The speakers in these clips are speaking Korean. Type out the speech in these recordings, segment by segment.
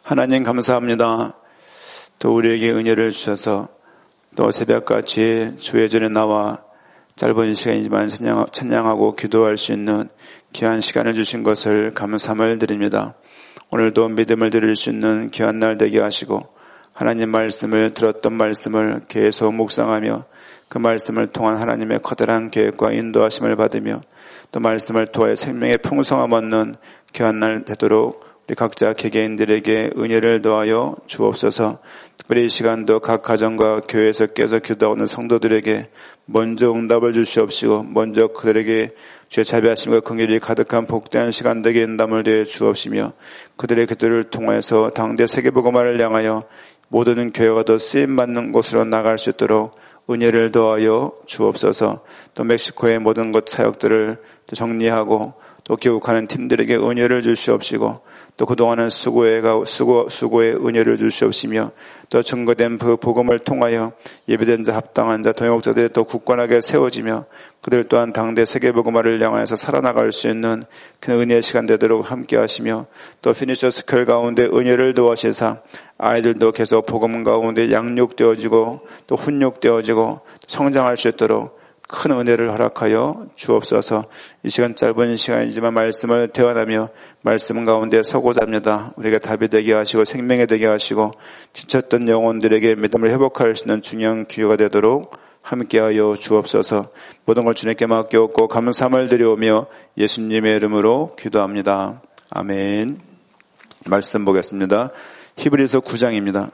하나님 감사합니다. 또 우리에게 은혜를 주셔서 또 새벽같이 주의 전에 나와 짧은 시간이지만 찬양하고 기도할 수 있는 귀한 시간을 주신 것을 감사함을 드립니다. 오늘도 믿음을 드릴 수 있는 귀한 날 되게 하시고 하나님 말씀을 들었던 말씀을 계속 묵상하며 그 말씀을 통한 하나님의 커다란 계획과 인도하심을 받으며 또 말씀을 통해 생명의 풍성함 얻는 귀한 날 되도록 우리 각자 개개인들에게 은혜를 더하여 주옵소서. 특별히 이 시간도 각 가정과 교회에서 깨서 기도하는 성도들에게 먼저 응답을 주시옵시고 먼저 그들에게 주의 자비하심과 긍휼이 가득한 복되한 시간 되게 인담을 되어 주옵시며 그들의 기도를 통해서 당대 세계복음화를 향하여 모든 교회가 더 쓰임받는 곳으로 나갈 수 있도록 은혜를 더하여 주옵소서. 또 멕시코의 모든 것 사역들을 정리하고 또 교육하는 팀들에게 은혜를 주시옵시고 또 그동안은 수고의 은혜를 주시옵시며 또 증거된 그 복음을 통하여 예배된 자 합당한 자 동역자들이 또 굳건하게 세워지며 그들 또한 당대 세계복음화를 향하여서 살아나갈 수 있는 그 은혜의 시간 되도록 함께 하시며 또 피니셔 스쿨 가운데 은혜를 도와시사 아이들도 계속 복음 가운데 양육되어지고 또 훈육되어지고 성장할 수 있도록 큰 은혜를 허락하여 주옵소서. 이 시간 짧은 시간이지만 말씀을 대환하며 말씀 가운데 서고자 합니다. 우리에게 답이 되게 하시고 생명이 되게 하시고 지쳤던 영혼들에게 믿음을 회복할 수 있는 중요한 기회가 되도록 함께하여 주옵소서. 모든 걸 주님께 맡겨오고 감사함을 드려오며 예수님의 이름으로 기도합니다. 아멘. 말씀 보겠습니다. 히브리서 9장입니다.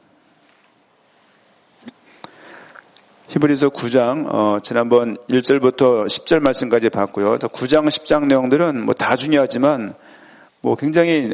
히브리서 9장 지난번 1절부터 10절 말씀까지 봤고요. 9장 10장 내용들은 다 중요하지만 굉장히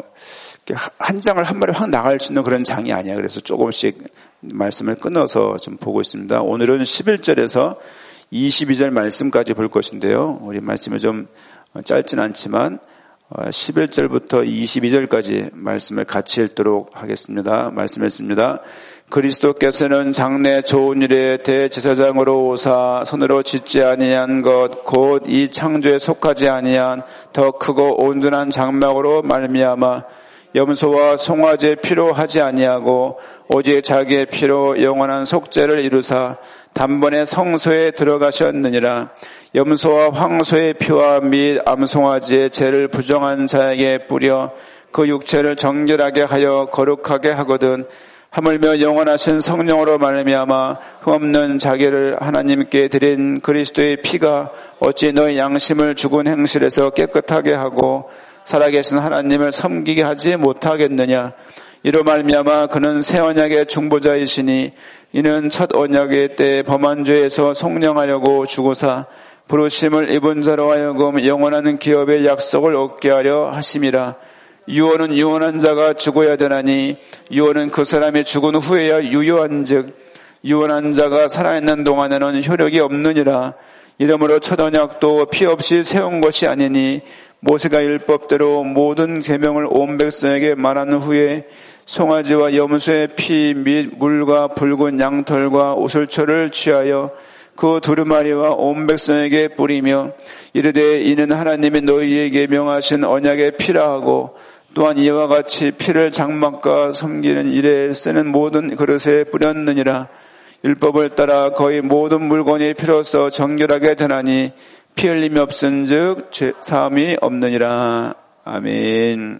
한 장을 한 마리 확 나갈 수 있는 그런 장이 아니에요. 그래서 조금씩 말씀을 끊어서 좀 보고 있습니다. 오늘은 11절에서 22절 말씀까지 볼 것인데요. 우리 말씀이 좀 짧진 않지만 11절부터 22절까지 말씀을 같이 읽도록 하겠습니다. 말씀했습니다. 그리스도께서는 장래 좋은 일에 대제사장으로 오사 손으로 짓지 아니한 것 곧 이 창조에 속하지 아니한 더 크고 온전한 장막으로 말미암아 염소와 송아지의 피로 하지 아니하고 오직 자기의 피로 영원한 속죄를 이루사 단번에 성소에 들어가셨느니라. 염소와 황소의 피와 및 암송아지의 죄를 부정한 자에게 뿌려 그 육체를 정결하게 하여 거룩하게 하거든 하물며 영원하신 성령으로 말미암아 흠없는 자기를 하나님께 드린 그리스도의 피가 어찌 너희 양심을 죽은 행실에서 깨끗하게 하고 살아계신 하나님을 섬기게 하지 못하겠느냐. 이로 말미암아 그는 새 언약의 중보자이시니 이는 첫 언약의 때 범한 죄에서 속량하려고 죽으사 부르심을 입은 자로 하여금 영원한 기업의 약속을 얻게 하려 하심이라. 유언은 유언한 자가 죽어야 되나니 유언은 그 사람이 죽은 후에야 유효한즉 유언한 자가 살아있는 동안에는 효력이 없느니라. 이러므로 첫 언약도 피 없이 세운 것이 아니니 모세가 율법대로 모든 계명을 온 백성에게 말한 후에 송아지와 염소의 피 및 물과 붉은 양털과 오슬초를 취하여 그 두루마리와 온 백성에게 뿌리며 이르되 이는 하나님이 너희에게 명하신 언약의 피라 하고 또한 이와 같이 피를 장막과 섬기는 일에 쓰는 모든 그릇에 뿌렸느니라. 율법을 따라 거의 모든 물건이 피로써 정결하게 되나니 피 흘림이 없은즉 죄사함이 없느니라. 아멘.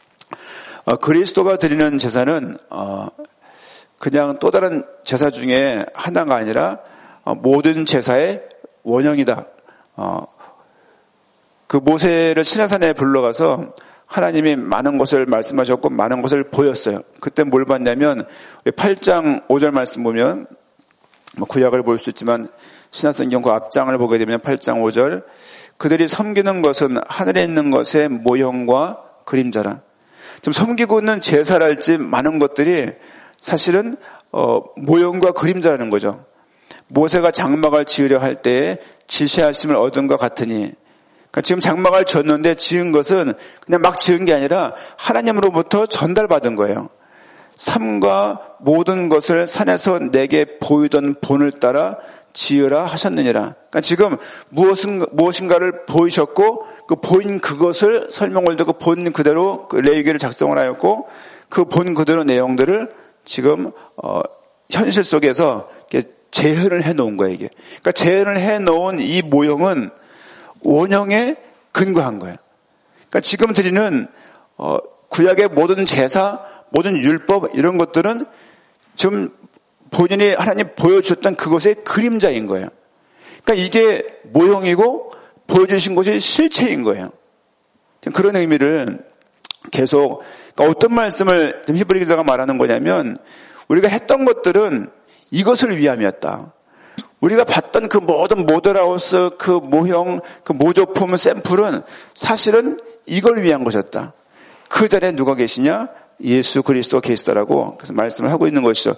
그리스도가 드리는 제사는 그냥 또 다른 제사 중에 하나가 아니라 모든 제사의 원형이다. 그 모세를 시내산에 불러가서 하나님이 많은 것을 말씀하셨고 많은 것을 보였어요. 그때 뭘 봤냐면 8장 5절 말씀 보면 구약을 볼 수 있지만 신약성경 그 앞장을 보게 되면 8장 5절 그들이 섬기는 것은 하늘에 있는 것의 모형과 그림자라. 좀 섬기고 있는 제사랄지 많은 것들이 사실은 모형과 그림자라는 거죠. 모세가 장막을 지으려 할 때에 지시하심을 얻은 것 같으니 그러니까 지금 장막을 지었는데 지은 것은 그냥 막 지은 게 아니라 하나님으로부터 전달받은 거예요. 삶과 모든 것을 산에서 내게 보이던 본을 따라 지으라 하셨느니라. 그러니까 지금 무엇인가를 보이셨고 그 보인 그것을 설명을 듣고 본 그대로 그 레위기를 작성을 하였고 그 본 그대로 내용들을 지금 현실 속에서 재현을 해놓은 거예요. 이게. 그러니까 재현을 해놓은 이 모형은 원형에 근거한 거예요. 그러니까 지금 드리는 구약의 모든 제사, 모든 율법 이런 것들은 좀 본인이 하나님 보여주셨던 그것의 그림자인 거예요. 그러니까 이게 모형이고 보여주신 것이 실체인 거예요. 그런 의미를 계속 그러니까 어떤 말씀을 히브리 기자가 말하는 거냐면 우리가 했던 것들은 이것을 위함이었다. 우리가 봤던 그 모든 모델하우스, 그 모형, 그 모조품, 샘플은 사실은 이걸 위한 것이었다. 그 자리에 누가 계시냐? 예수 그리스도가 계시더라고. 그래서 말씀을 하고 있는 것이죠.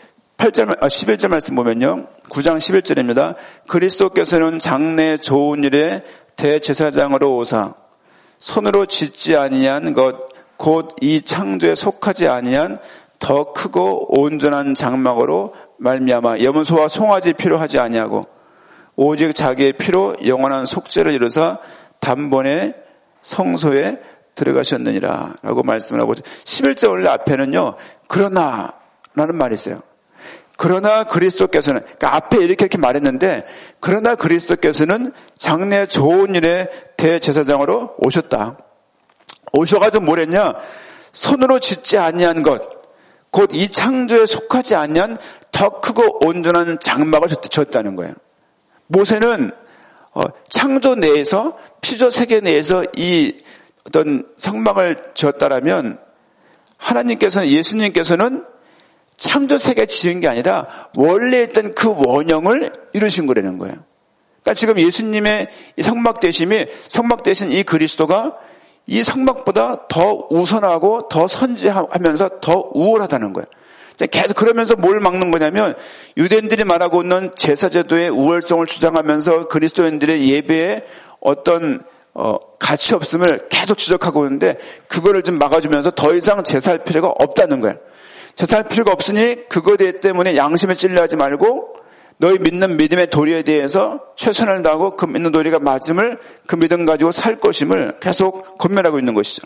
11절 말씀 보면요. 9장 11절입니다. 그리스도께서는 장래 좋은 일에 대제사장으로 오사 손으로 짓지 아니한 것 곧 이 창조에 속하지 아니한 더 크고 온전한 장막으로 말미암아 염소와 송아지 피로 하지 아니하고 오직 자기의 피로 영원한 속죄를 이루사 단번에 성소에 들어가셨느니라 라고 말씀을 하고 11절 원래 앞에는요. 그러나 라는 말이 있어요. 그러나 그리스도께서는 그러니까 앞에 이렇게 말했는데 그러나 그리스도께서는 장래 좋은 일에 대제사장으로 오셨다. 오셔가지고 뭐랬냐? 손으로 짓지 아니한 것 곧 이 창조에 속하지 아니한 더 크고 온전한 장막을 졌다는 거예요. 모세는 창조 내에서 피조 세계 내에서 이 어떤 성막을 지었다라면 하나님께서는 예수님께서는 창조 세계 지은 게 아니라 원래 있던 그 원형을 이루신 거라는 거예요. 그러니까 지금 예수님의 이 성막 되심이 성막 되신 이 그리스도가 이 성막보다 더 우선하고 더 선지하면서 더 우월하다는 거예요. 계속 그러면서 뭘 막는 거냐면 유대인들이 말하고 있는 제사제도의 우월성을 주장하면서 그리스도인들의 예배에 어떤 가치 없음을 계속 지적하고 있는데 그거를 좀 막아주면서 더 이상 제사할 필요가 없다는 거예요. 제사할 필요가 없으니 그거 때문에 양심에 찔려하지 말고 너희 믿는 믿음의 도리에 대해서 최선을 다하고 그 믿는 도리가 맞음을 그 믿음 가지고 살 것임을 계속 권면하고 있는 것이죠.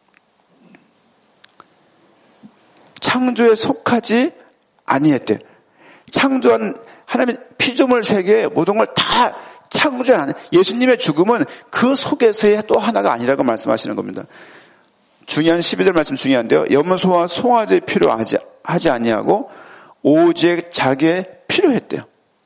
창조에 속하지 아니했대요. 창조한 하나님의 피조물 세계의 모든 걸 다 창조한 예수님의 죽음은 그 속에서의 또 하나가 아니라고 말씀하시는 겁니다. 중요한 12절 말씀 중요한데요. 염소와 송아지 피로 하지 아니하고 오직 자기의 피로 했대요.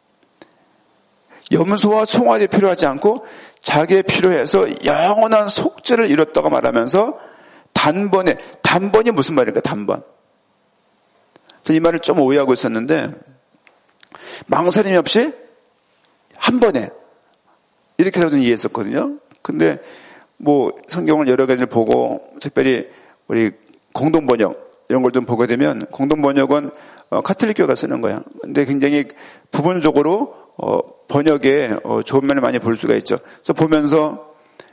염소와 송아지 필요하지 않고 자기의 필요해서 영원한 속죄를 이뤘다고 말하면서 단번이 무슨 말일까? 단번. 이 말을 좀 오해하고 있었는데 망설임이 없이 한 번에 이렇게라도 이해했었거든요. 근데 뭐 성경을 여러 가지를 보고 특별히 우리 공동번역 이런 걸 좀 보게 되면 공동번역은 카톨릭교가 쓰는 거야. 근데 굉장히 부분적으로 번역에 좋은 면을 많이 볼 수가 있죠. 그래서 보면서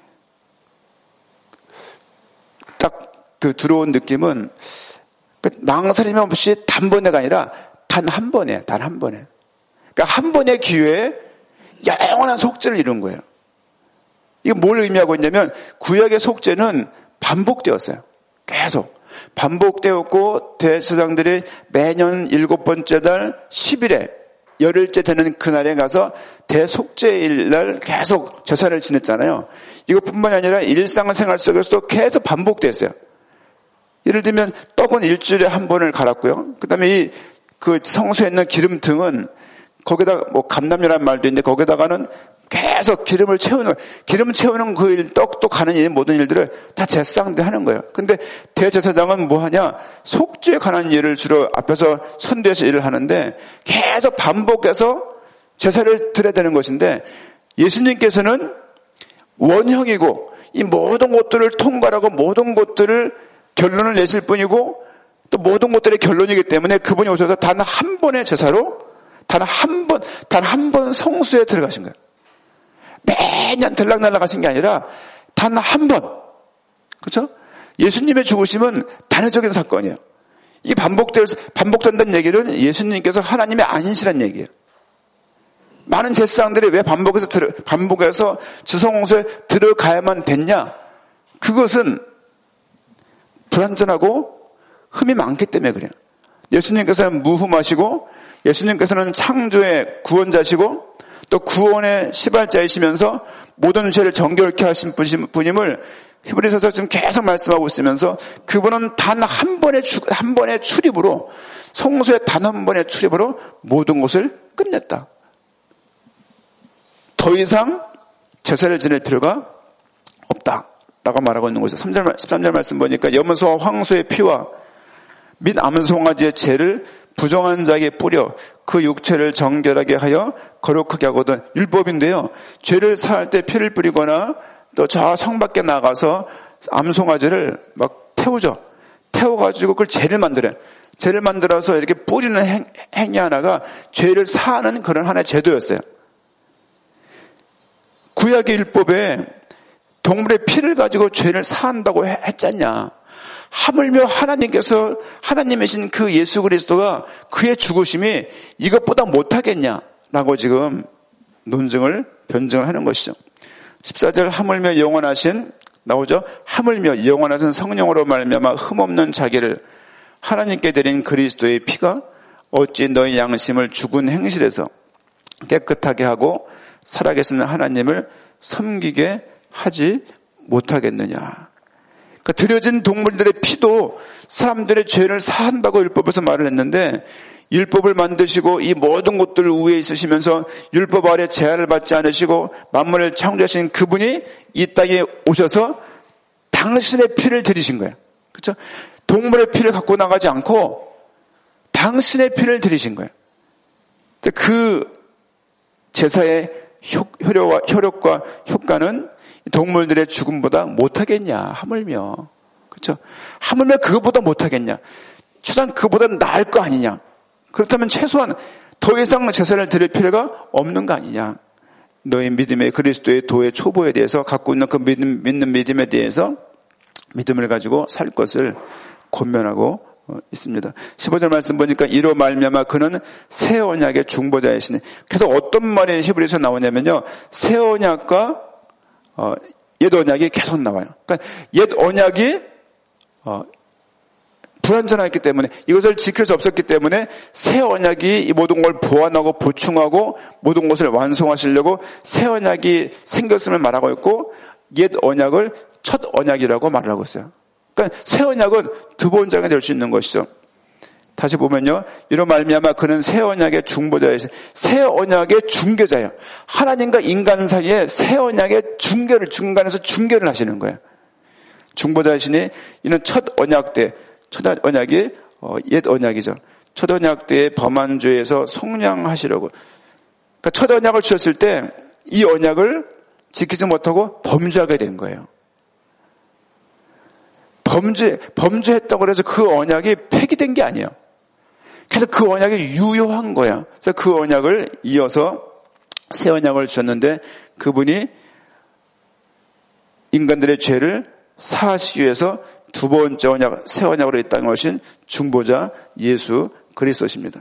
딱 그 들어온 느낌은 망설임 없이 단번에가 아니라 단 한 번에. 그러니까 한 번의 기회에 영원한 속죄를 이룬 거예요. 이게 뭘 의미하고 있냐면 구약의 속죄는 반복되었어요. 계속. 반복되었고 대제사장들이 매년 7번째 달 10일에 열흘째 되는 그날에 가서 대속죄일 날 계속 제사를 지냈잖아요. 이것뿐만이 아니라 일상생활 속에서도 계속 반복됐어요. 예를 들면 떡은 일주일에 한 번을 갈았고요. 그다음에 그 성소에 있는 기름 등은 거기다 뭐 감람유라는 말도 있는데 거기다가는 계속 기름을 채우는 그 떡도 가는 일 모든 일들을 다 제사장들이 하는 거예요. 근데 대제사장은 뭐 하냐? 속죄에 관한 일을 주로 앞에서 선대해서 일을 하는데 계속 반복해서 제사를 드려야 되는 것인데 예수님께서는 원형이고 이 모든 것들을 통과하고 모든 것들을 결론을 내실 뿐이고 또 모든 것들의 결론이기 때문에 그분이 오셔서 단 한 번의 제사로 단 한 번 성수에 들어가신 거예요. 매년 들락날락 하신 게 아니라 단 한 번. 그렇죠? 예수님의 죽으심은 단회적인 사건이에요. 이게 반복된다는 얘기는 예수님께서 하나님의 아니시란 얘기예요. 많은 제사장들이 왜 반복해서 지성홍수에 들어가야만 됐냐? 그것은 불완전하고 흠이 많기 때문에 그래요. 예수님께서는 무흠하시고 예수님께서는 창조의 구원자시고 또 구원의 시발자이시면서 모든 죄를 정결케 하신 분임을 히브리서에서 지금 계속 말씀하고 있으면서 그분은 단 한 번의 출입으로 성소의 단 한 번의 출입으로 모든 것을 끝냈다. 더 이상 제사를 지낼 필요가 없다라고 말하고 있는 거죠. 13절 말씀 보니까 염소와 황소의 피와 및 암송아지의 죄를 부정한 자에게 뿌려 그 육체를 정결하게 하여 거룩하게 하거든. 율법인데요. 죄를 사할 때 피를 뿌리거나 또 저 성 밖에 나가서 암송아지를 막 태우죠. 태워가지고 그걸 죄를 만들어요. 죄를 만들어서 이렇게 뿌리는 행위 하나가 죄를 사하는 그런 하나의 제도였어요. 구약의 율법에 동물의 피를 가지고 죄를 사한다고 했잖냐. 하물며 하나님이신 그 예수 그리스도가 그의 죽으심이 이것보다 못하겠냐라고 지금 변증을 하는 것이죠. 14절 하물며 영원하신 나오죠. 하물며 영원하신 성령으로 말미암아 흠없는 자기를 하나님께 드린 그리스도의 피가 어찌 너희 양심을 죽은 행실에서 깨끗하게 하고 살아계신 하나님을 섬기게 하지 못하겠느냐. 그러니까 드려진 동물들의 피도 사람들의 죄를 사한다고 율법에서 말을 했는데 율법을 만드시고 이 모든 것들 위에 있으시면서 율법 아래 제한을 받지 않으시고 만물을 창조하신 그분이 이 땅에 오셔서 당신의 피를 드리신 거예요. 그렇죠? 동물의 피를 갖고 나가지 않고 당신의 피를 드리신 거예요. 그 제사의 효력과 효과는 동물들의 죽음보다 못하겠냐, 하물며. 그렇죠? 하물며 그것보다 못하겠냐. 최소한 그것보다 나을 거 아니냐. 그렇다면 최소한 더 이상 제사를 드릴 필요가 없는 거 아니냐. 너의 믿음의 그리스도의 도의 초보에 대해서 갖고 있는 그 믿는 믿음에 대해서 믿음을 가지고 살 것을 권면하고 있습니다. 15절 말씀 보니까 이로 말미암아 그는 새 언약의 중보자이시니. 그래서 어떤 말이 히브리서에 나오냐면요. 새 언약과 옛 언약이 계속 나와요. 그러니까 옛 언약이 불완전했기 때문에 이것을 지킬 수 없었기 때문에 새 언약이 이 모든 걸 보완하고 보충하고 모든 것을 완성하시려고 새 언약이 생겼음을 말하고 있고 옛 언약을 첫 언약이라고 말을 하고 있어요. 그러니까 새 언약은 두 번째가 될 수 있는 것이죠. 다시 보면요. 이로 말미암아 그는 새 언약의 중보자예요. 새 언약의 중개자예요. 하나님과 인간 사이에 새 언약의 중간에서 중개를 하시는 거예요. 중보자이시니 이는 첫 언약 때 첫 언약이 옛 언약이죠. 첫 언약 때의 범한 죄에서 속량하시려고. 그러니까 첫 언약을 주셨을 때 이 언약을 지키지 못하고 범죄하게 된 거예요. 범죄했다고 해서 그 언약이 폐기된 게 아니에요. 그래서 그 언약이 유효한 거야. 그래서 그 언약을 이어서 새 언약을 주셨는데 그분이 인간들의 죄를 사하시기 위해서 두 번째 언약, 새 언약으로 이 땅에 오신 중보자 예수 그리스도십니다.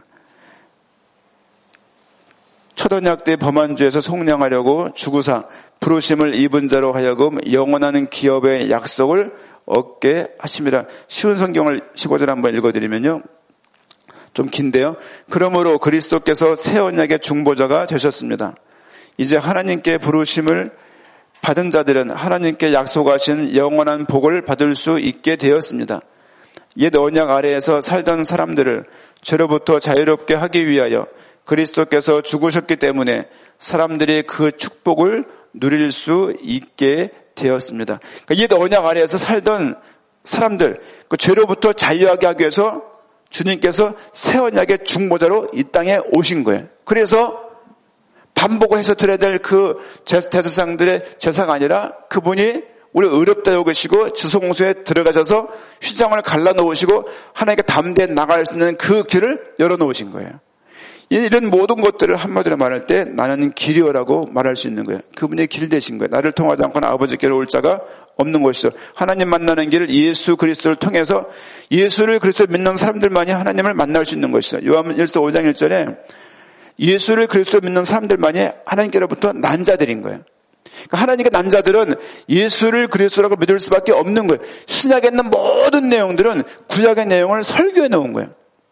첫 언약 때 범한 죄에서 속량하려고 주구사 부르심을 입은 자로 하여금 영원한 기업의 약속을 얻게 하십니다. 쉬운 성경을 15절 한번 읽어드리면요. 좀 긴데요. 그러므로 그리스도께서 새 언약의 중보자가 되셨습니다. 이제 하나님께 부르심을 받은 자들은 하나님께 약속하신 영원한 복을 받을 수 있게 되었습니다. 옛 언약 아래에서 살던 사람들을 죄로부터 자유롭게 하기 위하여 그리스도께서 죽으셨기 때문에 사람들이 그 축복을 누릴 수 있게 되었습니다. 그러니까 옛 언약 아래에서 살던 사람들, 그 죄로부터 자유하게 하기 위해서 주님께서 새 언약의 중보자로 이 땅에 오신 거예요. 그래서 반복을 해서 드려야 될 그 대제사장들의 제사가 아니라 그분이 우리 의롭다 여기시고 지성소에 들어가셔서 휘장을 갈라놓으시고 하나님께 담대히 나갈 수 있는 그 길을 열어놓으신 거예요. 이런 모든 것들을 한마디로 말할 때 나는 길이여라고 말할 수 있는 거예요. 그분이 길 되신 거예요. 나를 통하지 않고는 아버지께로 올 자가 없는 것이죠. 하나님 만나는 길을 예수 그리스도를 통해서 예수를 그리스도를 믿는 사람들만이 하나님을 만날 수 있는 것이죠. 요한복음 1서 5장 1절에 예수를 그리스도를 믿는 사람들만이 하나님께로부터 난 자들인 거예요. 그러니까 하나님께 난 자들은 예수를 그리스도라고 믿을 수밖에 없는 거예요. 신약에 있는 모든 내용들은 구약의 내용을 설교해 놓은 거예요.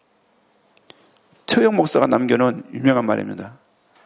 최영 목사가 남겨놓은 유명한 말입니다.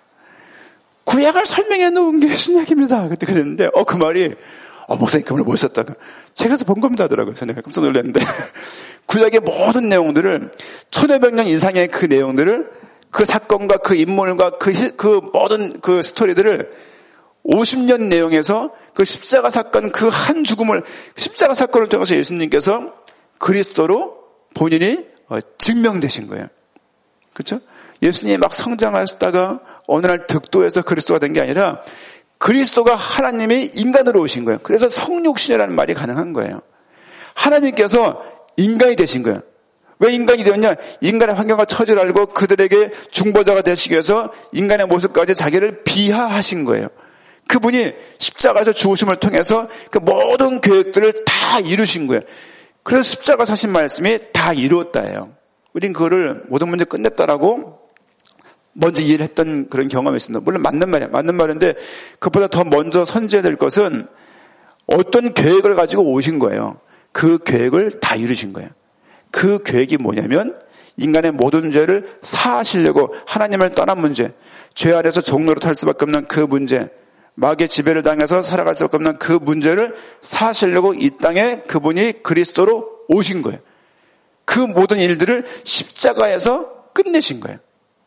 구약을 설명해 놓은 게 신약입니다. 그때 그랬는데, 그 말이, 목사님 그 말을 뭐 썼다가. 책에서 본 겁니다 하더라고요. 내가 깜짝 놀랐는데. 구약의 모든 내용들을, 1500년 이상의 그 내용들을, 그 사건과 그 인물과 그 모든 그 스토리들을 50년 내용에서 그 십자가 사건, 그 한 죽음을, 십자가 사건을 통해서 예수님께서 그리스도로 본인이 증명되신 거예요. 그렇죠? 예수님이 막 성장하시다가 어느 날 득도해서 그리스도가 된 게 아니라 그리스도가 하나님이 인간으로 오신 거예요. 그래서 성육신이라는 말이 가능한 거예요. 하나님께서 인간이 되신 거예요. 왜 인간이 되었냐? 인간의 환경과 처지를 알고 그들에게 중보자가 되시기 위해서 인간의 모습까지 자기를 비하하신 거예요. 그분이 십자가에서 죽으심을 통해서 그 모든 계획들을 다 이루신 거예요. 그래서 십자가 사신 말씀이 다 이루었다예요. 우린 그거를 모든 문제 끝냈다라고 먼저 이해를 했던 그런 경험이 있습니다. 물론 맞는 말이에요. 맞는 말인데 그것보다 더 먼저 선지해야 될 것은 어떤 계획을 가지고 오신 거예요. 그 계획을 다 이루신 거예요. 그 계획이 뭐냐면 인간의 모든 죄를 사하시려고 하나님을 떠난 문제, 죄 아래서 종로로 탈 수밖에 없는 그 문제, 마귀의 지배를 당해서 살아갈 수밖에 없는 그 문제를 사하시려고 이 땅에 그분이 그리스도로 오신 거예요. 그 모든 일들을 십자가에서 끝내신 거예요.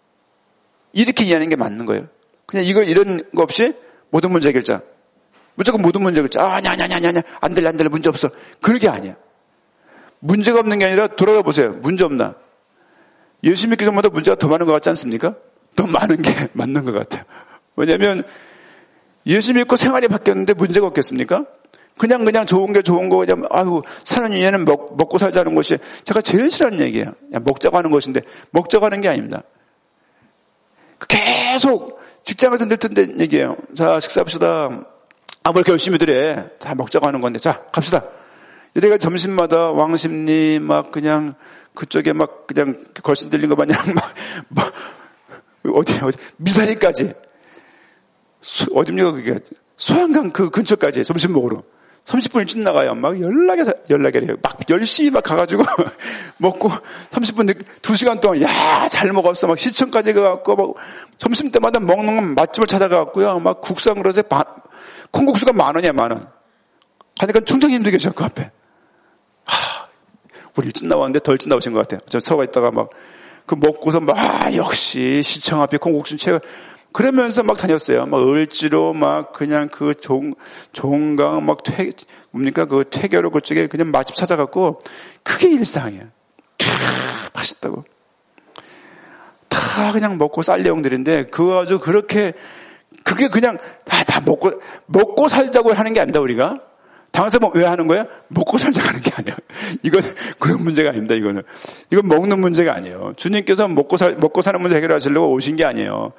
이렇게 이해하는 게 맞는 거예요. 그냥 이런 거 없이 모든 문제 해결자. 무조건 모든 문제 해결자. 아니야. 안 될래, 문제 없어. 그게 아니야. 문제가 없는 게 아니라 돌아가 보세요. 문제 없나? 예수 믿기 전보다 문제가 더 많은 것 같지 않습니까? 더 많은 게 맞는 것 같아요. 왜냐하면 예수 믿고 생활이 바뀌었는데 문제가 없겠습니까? 그냥 좋은 게 좋은 거 그냥 사는 이유는 먹고 살자는 것이 제가 제일 싫어하는 얘기예요. 그냥 먹자고 하는 것인데 먹자고 하는 게 아닙니다. 계속 직장에서 늘 듣는 얘기예요. 자, 식사합시다. 뭐 이렇게 열심히들 해. 다 먹자고 하는 건데 자, 갑시다. 이래가 점심마다 왕십리 막 그냥 그쪽에 막 그냥 걸신 들린 거 마냥 어디 미사리까지 어딥니까 그게 소양강 그 근처까지 점심 먹으러 30분 일찍 나가요. 막 연락해요. 막 10시 막 가가지고 먹고 30분 2시간 동안 잘 먹었어. 막 시청까지 가갖고 막 점심 때마다 먹는 맛집을 찾아가갖고요. 막 국수 한 그릇에 콩국수가 10,000원이야 10,000원. 하니까 총장님도 계셔 그 앞에. 우리 일찍 나왔는데 더 일찍 나오신 것 같아요. 저 서가 있다가 막 그 먹고서 역시 시청 앞에 콩국수 채워. 그러면서 막 다녔어요. 막 을지로 막 그냥 그 종강 막 그 퇴계로 그쪽에 그냥 맛집 찾아갖고 그게 일상이에요. 맛있다고. 다 그냥 먹고 살 내용들인데 그거 아주 그렇게 그게 그냥 다 먹고 살자고 하는 게 아니다 우리가. 당에서 왜 하는 거예요? 먹고 살자고 하는 게 아니에요. 이건 그런 문제가 아닙니다. 이건 먹는 문제가 아니에요. 주님께서 먹고 사는 문제 해결하시려고 오신 게 아니에요.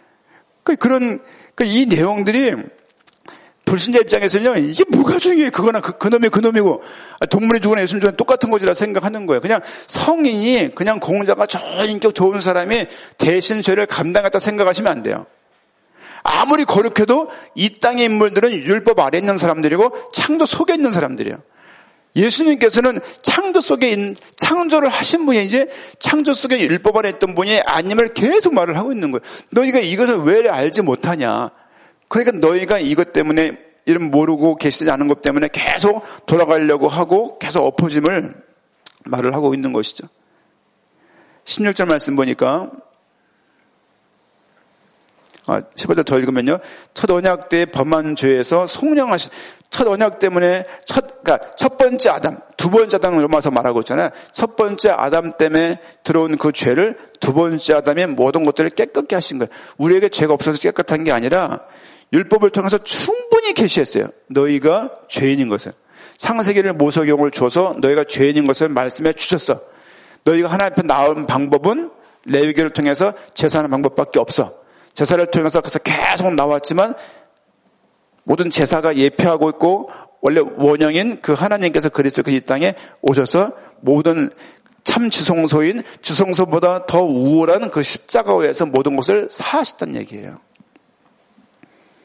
이 내용들이 불신자 입장에서는요, 이게 뭐가 중요해? 그거나 그놈이고, 동물이 죽거나 예수님 죽거나 똑같은 것이라 생각하는 거예요. 그냥 성인이, 그냥 공자가 인격 좋은 사람이 대신 죄를 감당했다 생각하시면 안 돼요. 아무리 거룩해도 이 땅의 인물들은 율법 아래 있는 사람들이고, 창조 속에 있는 사람들이에요. 예수님께서는 창조를 하신 분이 이제 창조 속에 율법 안에 있던 분이 아님을 계속 말을 하고 있는 거예요. 너희가 이것을 왜 알지 못하냐. 그러니까 너희가 이것 때문에 이름 모르고 계시지 않은 것 때문에 계속 돌아가려고 하고 계속 엎어짐을 말을 하고 있는 것이죠. 16절 말씀 보니까 15절 더 읽으면요. 첫 언약 때 범한 죄에서 속량하신 첫 언약 때문에 첫 번째 아담, 두 번째 아담을 넘어서 말하고 있잖아요. 첫 번째 아담 때문에 들어온 그 죄를 두 번째 아담의 모든 것들을 깨끗게 하신 거예요. 우리에게 죄가 없어서 깨끗한 게 아니라 율법을 통해서 충분히 계시했어요. 너희가 죄인인 것을. 창세기를 모세경을 줘서 너희가 죄인인 것을 말씀해 주셨어. 너희가 하나님 앞에 나온 방법은 레위기를 통해서 제사하는 방법밖에 없어. 제사를 통해서 그래서 계속 나왔지만 모든 제사가 예표하고 있고 원래 원형인 그 하나님께서 그리스도께서 이 땅에 오셔서 모든 참 지성소인 지성소보다 더 우월한 그 십자가에서 모든 것을 사하셨다는 얘기예요.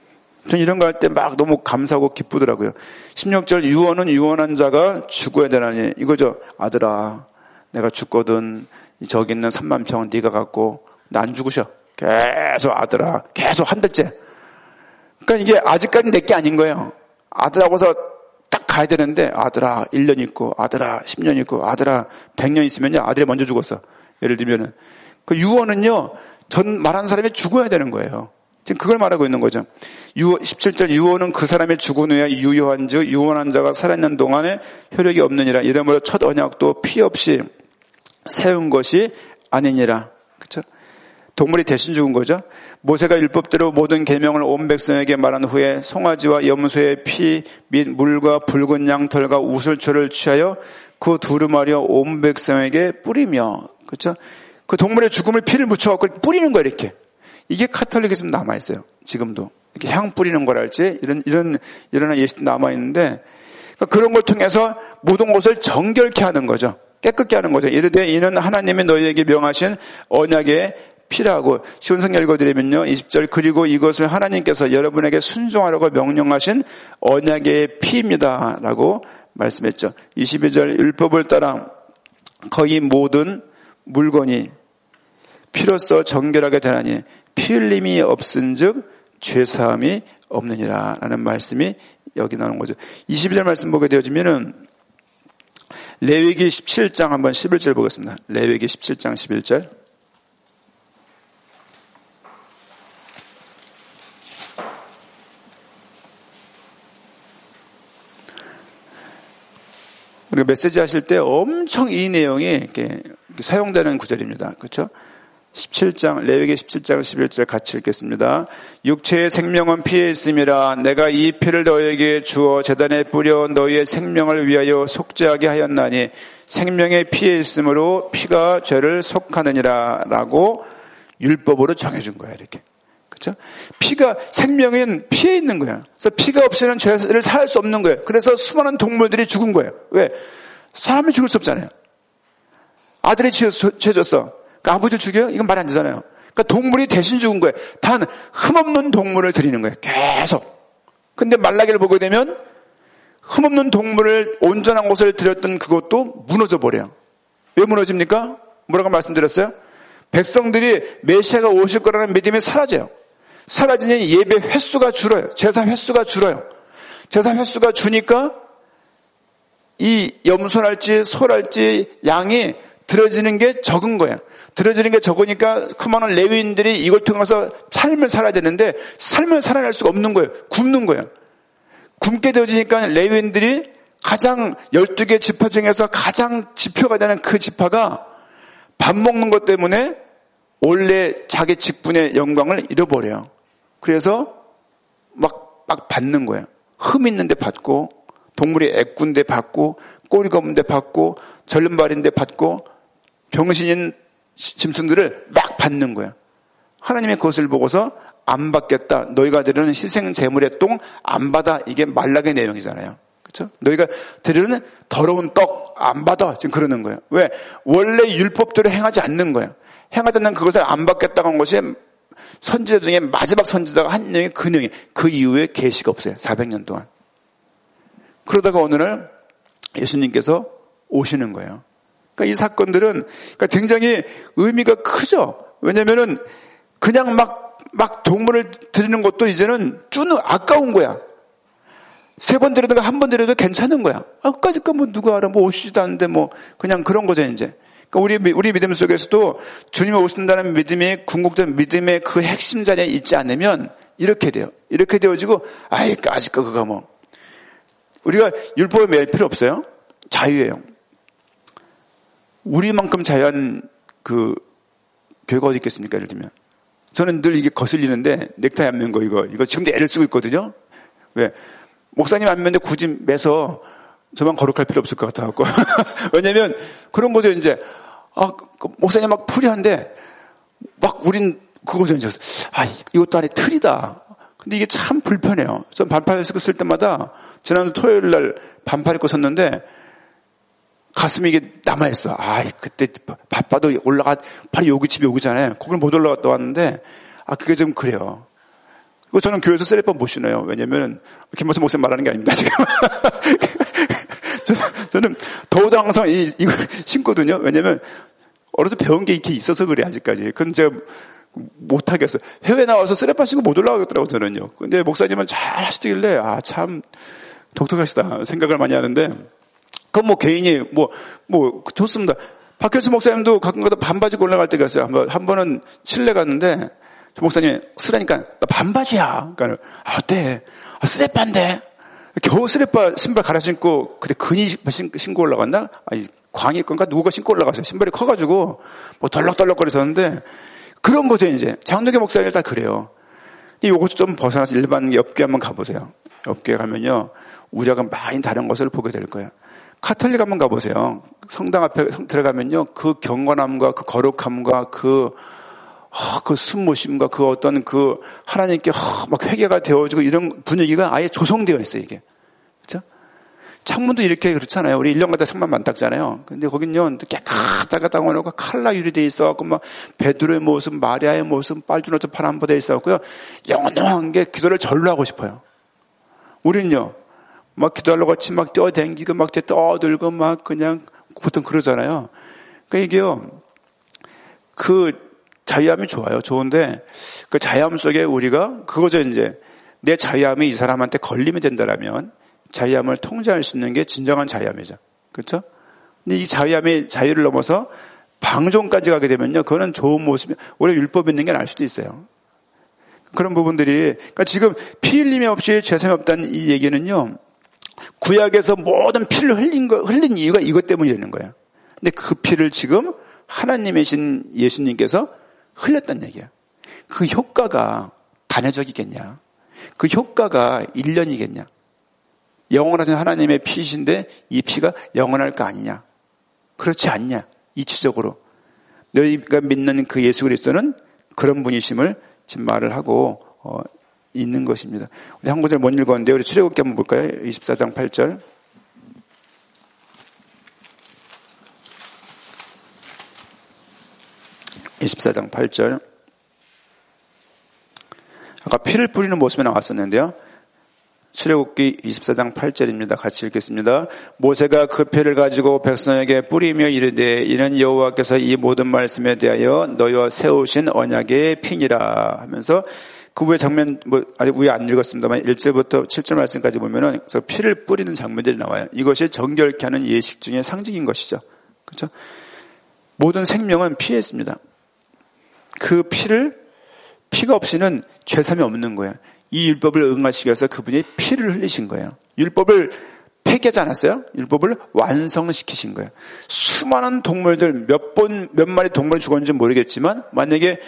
전 이런 거 할 때 막 너무 감사하고 기쁘더라고요. 16절 유언은 유언한 자가 죽어야 되나니 이거죠. 아들아 내가 죽거든 저기 있는 3만 평은 네가 갖고 나 안 죽으셔. 계속 아들아 계속 한 달째. 그러니까 이게 아직까지 내 게 아닌 거예요. 아들하고서 딱 가야 되는데 아들아 1년 있고 아들아 10년 있고 아들아 100년 있으면요 아들이 먼저 죽었어. 예를 들면은 그 유언은요 전 말하는 사람이 죽어야 되는 거예요. 지금 그걸 말하고 있는 거죠. 17절 유언은 그 사람이 죽은 후에 유효한 즉 유언한 자가 살아있는 동안에 효력이 없느니라. 이러므로 첫 언약도 피 없이 세운 것이 아니니라. 그렇죠? 동물이 대신 죽은 거죠. 모세가 율법대로 모든 계명을 온 백성에게 말한 후에 송아지와 염소의 피 및 물과 붉은 양 털과 우슬초를 취하여 그 두루마리와 온 백성에게 뿌리며 그렇죠? 그 동물의 죽음을 피를 묻혀갖고 뿌리는 거예요 이렇게. 이게 카톨릭에서 남아있어요. 지금도. 이렇게 향 뿌리는 거랄지, 이런 예식도 남아있는데, 그러니까 그런 걸 통해서 모든 것을 정결케 하는 거죠. 깨끗게 하는 거죠. 이르되 이는 하나님이 너희에게 명하신 언약의 피라고. 쉬운 성경 읽어드리면요. 20절 그리고 이것을 하나님께서 여러분에게 순종하라고 명령하신 언약의 피입니다. 라고 말씀했죠. 22절 율법을 따라 거의 모든 물건이 피로써 정결하게 되나니 피 흘림이 없은즉 죄사함이 없느니라 라는 말씀이 여기 나오는 거죠. 22절 말씀 보게 되어지면은 레위기 17장 한번 11절 보겠습니다. 레위기 17장 11절. 우리가 메시지 하실 때 엄청 이 내용이 이렇게 사용되는 구절입니다. 그렇죠? 17장, 레위기 17장 11절 같이 읽겠습니다. 육체의 생명은 피에 있음이라 내가 이 피를 너희에게 주어 제단에 뿌려 너희의 생명을 위하여 속죄하게 하였나니 생명의 피에 있으므로 피가 죄를 속하느니라 라고 율법으로 정해준 거야 이렇게. 그렇죠? 피가 생명은 피에 있는 거야. 그래서 피가 없이는 죄를 살 수 없는 거예요. 그래서 수많은 동물들이 죽은 거예요. 왜? 사람이 죽을 수 없잖아요. 아들이 죄 졌어. 그러니까 아버지를 죽여요? 이건 말이 안 되잖아요. 그러니까 동물이 대신 죽은 거예요. 단 흠없는 동물을 드리는 거예요. 계속. 근데 말라기를 보게 되면 흠없는 동물을 온전한 것을 드렸던 그것도 무너져 버려요. 왜 무너집니까? 뭐라고 말씀드렸어요? 백성들이 메시아가 오실 거라는 믿음이 사라져요. 사라지니 예배 횟수가 줄어요. 제사 횟수가 줄어요. 제사 횟수가 주니까 이 염소랄지 소랄지 양이 들어지는 게 적은 거예요. 들어지는 게 적으니까 그 많은 레위인들이 이걸 통해서 삶을 살아야 되는데 삶을 살아낼 수가 없는 거예요. 굶는 거예요. 굶게 되어지니까 레위인들이 가장 12개 지파 중에서 가장 지표가 되는 그 지파가 밥 먹는 것 때문에 원래 자기 직분의 영광을 잃어버려요. 그래서 막 받는 거예요. 흠 있는데 받고 동물이 애꾼데 받고 꼬리가 없는데 받고 절름발인데 받고 병신인 짐승들을 막 받는 거예요. 하나님의 그것을 보고서 안 받겠다. 너희가 드리는 희생 제물의 똥 안 받아. 이게 말라기의 내용이잖아요. 그렇죠? 너희가 드리는 더러운 떡 안 받아. 지금 그러는 거예요. 왜? 원래 율법대로 행하지 않는 거예요. 행하지 않는 그것을 안 받겠다고 한 것이 선지자 중에 마지막 선지자가 한 명이 그 명이 그 이후에 계시가 없어요. 400년 동안. 그러다가 어느 날 예수님께서 오시는 거예요. 그러니까 이 사건들은 그러니까 굉장히 의미가 크죠. 왜냐면은 그냥 막 동물을 드리는 것도 이제는 아까운 거야. 3번 드려도 한 번 드려도 괜찮은 거야. 끝까지 뭐 누가 알아. 뭐 오시지도 않는데 뭐 그냥 그런 거죠, 이제. 그러니까 우리 믿음 속에서도 주님이 오신다는 믿음이 궁극적인 믿음의 그 핵심 자리에 있지 않으면 이렇게 돼요. 이렇게 되어지고 아직까 그거 뭐. 우리가 율법을 매일 필요 없어요. 자유예요. 우리만큼 자유한 그 교회가 어디 있겠습니까? 예를 들면. 저는 늘 이게 거슬리는데 넥타이 안 맨 거 이거 지금도 애를 쓰고 있거든요. 왜? 목사님 안 맨데 굳이 매서 저만 거룩할 필요 없을 것 같아갖고. 왜냐면 그런 거죠. 이제 목사님 막 풀이한데 막 우린 그거죠. 이제 이것도 안에 틀이다. 근데 이게 참 불편해요. 전 반팔 쓸 때마다 지난주 토요일 날 반팔 입고 섰는데 가슴이 이게 남아있어. 그때 바빠도 바로 여기 집이 여기잖아요. 거길 못 올라갔다 왔는데 그게 좀 그래요. 그리고 저는 교회에서 쓰레빠 못 신어요. 왜냐면 김모선 목사님 말하는 게 아닙니다, 지금. 저는 더워도 항상 이거 신거든요. 왜냐면 어려서 배운 게 이렇게 있어서 그래, 아직까지. 그건 제가 못하겠어요. 해외 나와서 쓰레빠 신고 못 올라가겠더라고요, 저는요. 근데 목사님은 잘 하시길래, 참 독특하시다 생각을 많이 하는데, 그건 뭐 개인이, 좋습니다. 박현수 목사님도 가끔가다 반바지 입고 올라갈 때가 있어요. 한 번은 칠레 갔는데, 저 목사님이 쓰라니까, 나 반바지야. 그러니까, 어때? 쓰레빠인데? 겨우 쓰레빠 신발 갈아 신고, 그때 근이 신고 올라갔나? 광희 건가? 누구가 신고 올라갔어요. 신발이 커가지고, 덜럭덜럭거리셨는데, 그런 거죠, 이제. 장로교 목사님이 다 그래요. 요것도 좀 벗어나서 일반 업계 한번 가보세요. 업계 가면요, 우리가 많이 다른 것을 보게 될 거예요. 카톨릭 한번 가보세요. 성당 앞에 들어가면요, 그 경건함과 그 거룩함과 그 숨모심과 그 어떤 그 하나님께 막 회개가 되어지고 이런 분위기가 아예 조성되어 있어요, 이게. 그렇죠? 창문도 이렇게 그렇잖아요. 우리 1년마다 창문 만 닦잖아요. 근데 거긴요, 깨끗하게 닦아놓고 칼라 유리되어 있어갖고 막 베드로의 모습, 마리아의 모습, 빨주노트 파란보되어 있어갖고요, 영원한 게 기도를 절로 하고 싶어요. 우리는요, 막 기도하려고 같이 막 뛰어댕기고 막 떠들고 막 그냥 보통 그러잖아요. 그러니까 이게요, 그 자유함이 좋아요. 좋은데 그 자유함 속에 우리가 그거죠, 이제. 내 자유함이 이 사람한테 걸리면 된다라면 자유함을 통제할 수 있는 게 진정한 자유함이죠. 그렇죠? 근데 이 자유를 넘어서 방종까지 가게 되면요, 그거는 좋은 모습이, 오히려 율법이 있는 게 나을 수도 있어요. 그런 부분들이, 그러니까 지금 피 흘림이 없이 죄성이 없다는 이 얘기는요, 구약에서 모든 피를 흘린 이유가 이것 때문이라는 거예요. 근데 그 피를 지금 하나님이신 예수님께서 흘렸단 얘기야. 그 효과가 단회적이겠냐? 그 효과가 1년이겠냐? 영원하신 하나님의 피이신데 이 피가 영원할 거 아니냐? 그렇지 않냐? 이치적으로. 너희가 믿는 그 예수 그리스도는 그런 분이심을 지금 말을 하고 있는 것입니다. 우리 한 구절 못 읽었는데 우리 출애굽기 한번 볼까요? 24장 8절. (24장 8절) 아까 피를 뿌리는 모습이 나왔었는데요. 출애굽기 24장 8절입니다. 같이 읽겠습니다. 모세가 그 피를 가지고 백성에게 뿌리며 이르되 이는 여호와께서 이 모든 말씀에 대하여 너희와 세우신 언약의 피니라 하면서 그 후에 장면, 아직 위에 안 읽었습니다만 1절부터 7절 말씀까지 보면은 그래서 피를 뿌리는 장면들이 나와요. 이것이 정결케 하는 예식 중에 상징인 것이죠. 그렇죠? 모든 생명은 피에 있습니다. 그 피가 없이는 죄삼이 없는 거예요. 이 율법을 응하시기 위해서 그분이 피를 흘리신 거예요. 율법을 폐기하지 않았어요? 율법을 완성시키신 거예요. 수많은 동물들, 몇 마리 동물이 죽었는지 모르겠지만, 만약에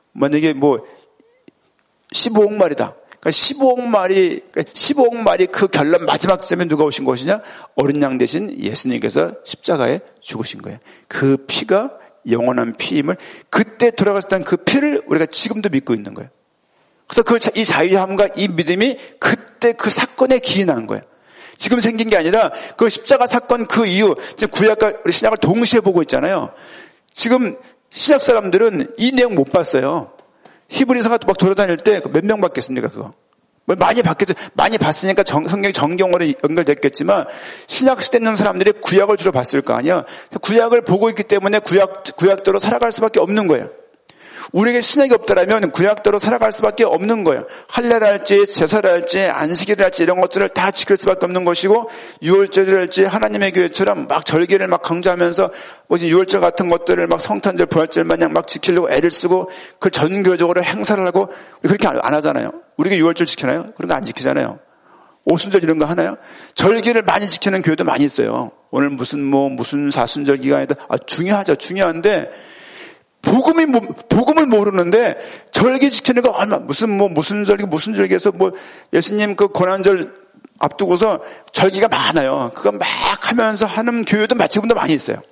15억 마리다. 그러니까 15억 마리 그 결론 마지막 쯤에 누가 오신 것이냐? 어린 양 대신 예수님께서 십자가에 죽으신 거예요. 그 피가 영원한 피임을 그때 돌아갔을 때 그 피를 우리가 지금도 믿고 있는 거예요. 그래서 이 자유함과 이 믿음이 그때 그 사건에 기인한 거예요. 지금 생긴 게 아니라 그 십자가 사건 그 이후 구약과 우리 신약을 동시에 보고 있잖아요. 지금 신약 사람들은 이 내용 못 봤어요. 히브리서가 막 돌아다닐 때 몇 명 받겠습니까, 그거? 많이 받겠죠. 많이 봤으니까 성경이 정경으로 연결됐겠지만, 신약 시대 있는 사람들이 구약을 주로 봤을 거 아니야? 구약을 보고 있기 때문에 구약대로 살아갈 수밖에 없는 거예요. 우리에게 신약이 없더라면 구약대로 살아갈 수밖에 없는 거예요. 할례를 할지, 제사를 할지, 안식일을 할지 이런 것들을 다 지킬 수밖에 없는 것이고, 유월절을 할지 하나님의 교회처럼 막 절기를 막 강조하면서 유월절 같은 것들을 막 성탄절, 부활절 마냥 막 지키려고 애를 쓰고 그걸 전교적으로 행사를 하고 그렇게 안 하잖아요. 우리가 유월절 지키나요? 그런 거 안 지키잖아요. 오순절 이런 거 하나요? 절기를 많이 지키는 교회도 많이 있어요. 오늘 무슨 사순절 기간이다. 중요하죠. 중요한데 복음을 모르는데 절기 지키는 거 무슨 절기에서 예수님 그 고난절 앞두고서 절기가 많아요. 그거 막 하면서 하는 교회도 지금도 많이 있어요.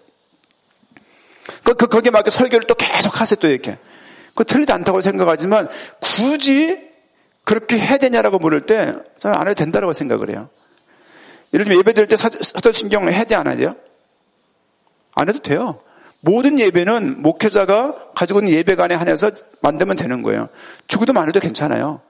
거기에 맞게 설교를 또 계속 하세요, 또 이렇게. 그거 틀리지 않다고 생각하지만 굳이 그렇게 해야 되냐라고 물을 때 저는 안 해도 된다고 생각을 해요. 예를 들면 예배 드릴 때 사도신경 해야 돼, 안 해야 돼요? 안 해도 돼요. 모든 예배는 목회자가 가지고 있는 예배관에 한해서 만들면 되는 거예요. 죽어도 안 해도 괜찮아요.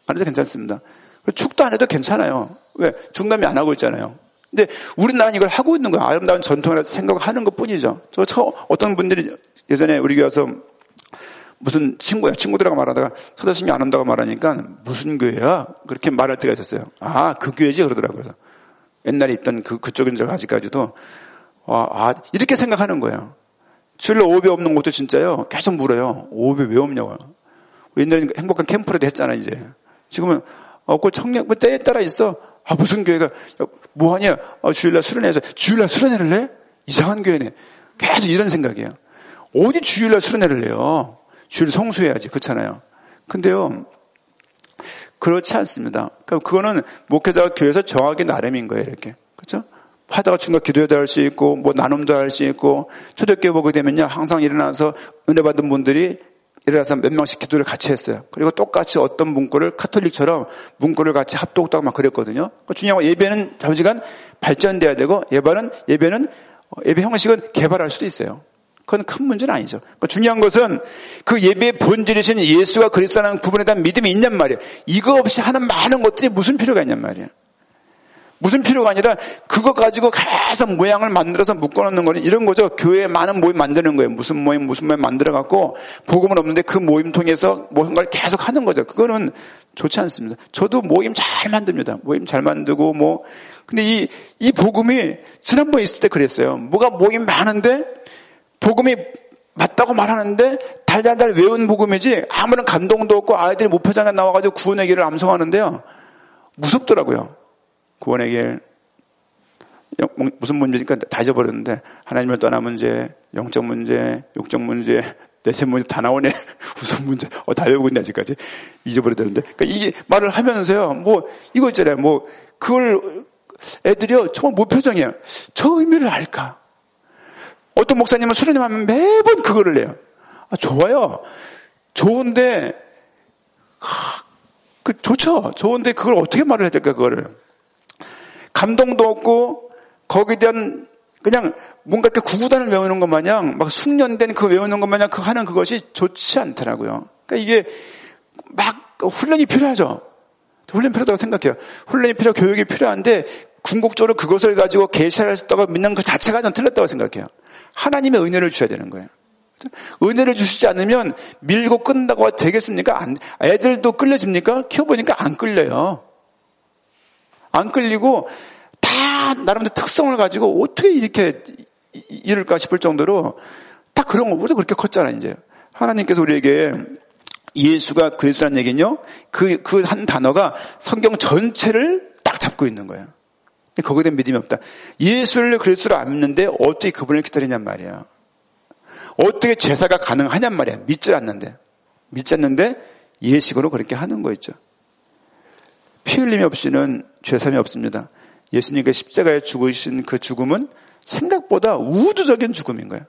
안 해도 괜찮습니다. 축도 안 해도 괜찮아요. 왜? 중남미 안 하고 있잖아요. 근데 우리나라는 이걸 하고 있는 거예요. 아름다운 전통이라서 생각하는 것 뿐이죠. 어떤 분들이 예전에 우리 교회 와서 무슨 친구들하고 말하다가 서다신이 안 한다고 말하니까 무슨 교회야? 그렇게 말할 때가 있었어요. 아, 그 교회지? 그러더라고요. 옛날에 있던 그쪽인 줄 아직까지도. 이렇게 생각하는 거예요. 주일날 오후배 없는 것도 진짜요. 계속 물어요. 오후배 왜 없냐고요. 옛날에 행복한 캠프라도 했잖아, 이제. 지금은, 청년, 때에 따라 있어. 무슨 교회가, 뭐하냐? 주일날 수련회에서, 주일날 수련회를 내? 이상한 교회네. 계속 이런 생각이에요. 어디 주일날 수련회를 내요? 주일 성수해야지. 그렇잖아요. 근데요, 그렇지 않습니다. 그러니까 그거는 목회자가 교회에서 정하기 나름인 거예요, 이렇게. 그렇죠? 하다가 중간 기도회도 할 수 있고, 나눔도 할 수 있고, 초대교회 보게 되면요, 항상 일어나서 은혜 받은 분들이 일어나서 몇 명씩 기도를 같이 했어요. 그리고 똑같이 어떤 문구를 카톨릭처럼 문구를 같이 합독하고 막 그랬거든요. 그러니까 중요한 건 예배는 잠시간 발전돼야 되고, 예배 형식은 개발할 수도 있어요. 그건 큰 문제는 아니죠. 그러니까 중요한 것은 그 예배의 본질이신 예수가 그리스도라는 구분에 대한 믿음이 있냔 말이에요. 이거 없이 하는 많은 것들이 무슨 필요가 있냔 말이에요. 무슨 필요가 아니라 그거 가지고 계속 모양을 만들어서 묶어놓는 거는 이런 거죠. 교회에 많은 모임 만드는 거예요. 무슨 모임 만들어갖고 복음은 없는데 그 모임 통해서 뭔가를 계속 하는 거죠. 그거는 좋지 않습니다. 저도 모임 잘 만듭니다. 모임 잘 만들고 근데 이 복음이 지난번에 있을 때 그랬어요. 모임 많은데 복음이 맞다고 말하는데 달달달 외운 복음이지 아무런 감동도 없고 아이들이 목표장에 나와가지고 구원의 길을 암송하는데요. 무섭더라고요. 구원의 길. 무슨 문제니까 다 잊어버렸는데 하나님을 떠난 문제, 영적 문제, 육적 문제, 내세 문제 다 나오네. 무슨 문제. 다 외우고 있네 아직까지. 잊어버리던데. 그러니까 이게 말을 하면서요. 이거 있잖아요. 그걸 애들이요. 정말 무표정이에요. 저 의미를 알까? 어떤 목사님은 수련회 하면 매번 그거를 해요. 좋아요. 좋은데, 좋죠. 좋은데 그걸 어떻게 말을 해야 될까, 그거를. 감동도 없고, 거기에 대한, 그냥 뭔가 이렇게 구구단을 외우는 것 마냥, 막 숙련된 그 외우는 것 마냥 하는 그것이 좋지 않더라고요. 그러니까 이게 훈련이 필요하죠. 훈련이 필요하다고 생각해요. 훈련이 필요하고 교육이 필요한데, 궁극적으로 그것을 가지고 계시할 수 있다고 믿는 그 자체가 전 틀렸다고 생각해요. 하나님의 은혜를 주셔야 되는 거예요. 은혜를 주시지 않으면 밀고 끈다고 되겠습니까? 애들도 끌려집니까? 키워보니까 안 끌려요. 안 끌리고 다 나름대로 특성을 가지고 어떻게 이렇게 이럴까 싶을 정도로 딱 그런 거 우리도 그렇게 컸잖아 이제. 하나님께서 우리에게 예수가 그리스도라는 얘기는요. 그 한 단어가 성경 전체를 딱 잡고 있는 거예요. 거기에 대한 믿음이 없다. 예수를 그리스도로 안 믿는데 어떻게 그분을 기다리냔 말이야. 어떻게 제사가 가능하냔 말이야. 믿지 않는데 예식으로 그렇게 하는 거 있죠. 피 흘림이 없이는 죄삼이 없습니다. 예수님께 십자가에 죽으신 그 죽음은 생각보다 우주적인 죽음인 거예요.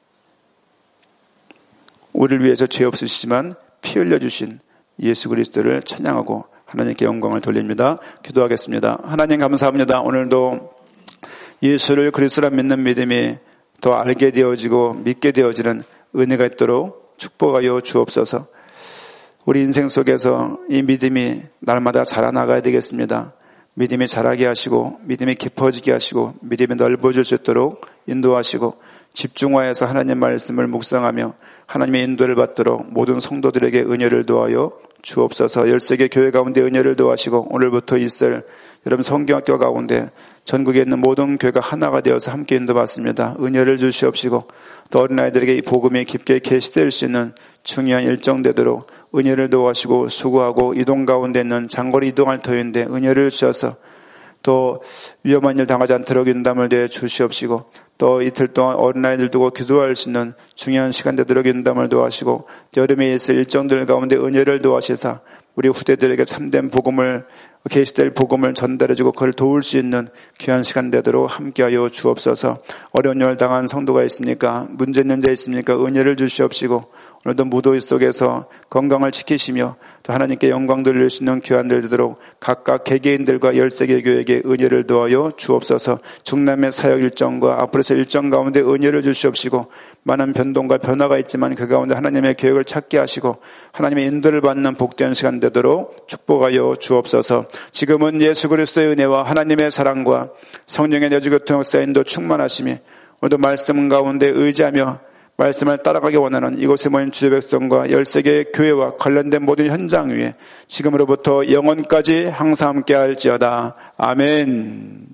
우리를 위해서 죄 없으시지만 피 흘려주신 예수 그리스도를 찬양하고 하나님께 영광을 돌립니다. 기도하겠습니다. 하나님 감사합니다. 오늘도 예수를 그리스도라 믿는 믿음이 더 알게 되어지고 믿게 되어지는 은혜가 있도록 축복하여 주옵소서. 우리 인생 속에서 이 믿음이 날마다 자라나가야 되겠습니다. 믿음이 자라게 하시고 믿음이 깊어지게 하시고 믿음이 넓어질 수 있도록 인도하시고 집중화해서 하나님 말씀을 묵상하며 하나님의 인도를 받도록 모든 성도들에게 은혜를 도하여 주옵소서. 13개 교회 가운데 은혜를 도하시고 오늘부터 있을 여러분 성경학교 가운데 전국에 있는 모든 교회가 하나가 되어서 함께 인도받습니다. 은혜를 주시옵시고 또 어린아이들에게 이 복음이 깊게 계시될 수 있는 중요한 일정 되도록 은혜를 도와시고 수고하고 이동 가운데 있는 장거리 이동할 터인데 은혜를 주셔서 또 위험한 일 당하지 않도록 인담을 대해 주시옵시고 또 이틀 동안 어린아이들 두고 기도할 수 있는 중요한 시간 되도록 인담을 도와시고 여름에 있을 일정들 가운데 은혜를 도와시사 우리 후대들에게 참된 복음을 계시될 복음을 전달해주고 그걸 도울 수 있는 귀한 시간 되도록 함께하여 주옵소서. 어려운 일 당한 성도가 있습니까? 문제 있는 자 있습니까? 은혜를 주시옵시고 오늘도 무더위 속에서 건강을 지키시며 또 하나님께 영광 돌릴 수 있는 귀한들 되도록 각각 개개인들과 13개 교회에게 은혜를 도하여 주옵소서. 중남의 사역 일정과 앞으로서 일정 가운데 은혜를 주시옵시고 많은 변동과 변화가 있지만 그 가운데 하나님의 계획을 찾게 하시고 하나님의 인도를 받는 복된 시간 되도록 축복하여 주옵소서. 지금은 예수 그리스도의 은혜와 하나님의 사랑과 성령의 내주교통 역사 인도 충만하심이 오늘도 말씀 가운데 의지하며 말씀을 따라가기 원하는 이곳에 모인 주의 백성과 13개의 교회와 관련된 모든 현장 위에 지금으로부터 영원까지 항상 함께 할지어다. 아멘.